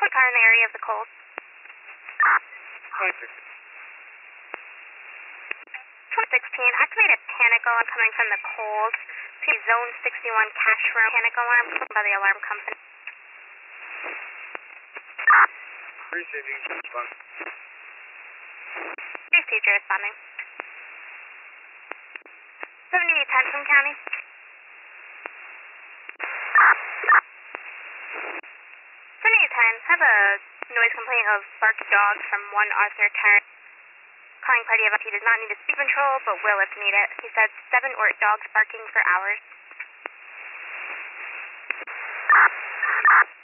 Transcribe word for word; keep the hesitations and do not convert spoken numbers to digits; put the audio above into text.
Quick car in the area of the Coles. twenty sixteen, activate a panic alarm coming from the Coles. See zone sixty-one cash room. Panic alarm by the alarm company. Receiving response. Police teacher responding. seventy ten from county. seventy ten, have a noise complaint of barked dogs from one Arthur Terrace. Calling party about he does not need a speed control, but will if needed. He said seven or eight dogs barking for hours.